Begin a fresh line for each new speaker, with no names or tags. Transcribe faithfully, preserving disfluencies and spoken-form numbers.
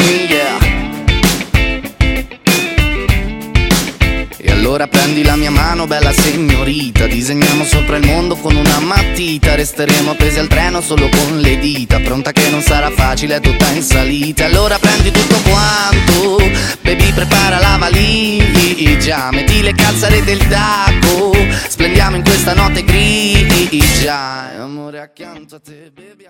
yeah. E allora prendi la mia mano, bella signorita, disegniamo sopra il mondo con una matita. Resteremo appesi al treno solo con le dita, pronta che non sarà facile, è tutta in salita. Allora prendi tutto quanto, baby, prepara la valigia, metti le calzare del taco, splendiamo in questa notte grigia. E amore accanto a te, baby.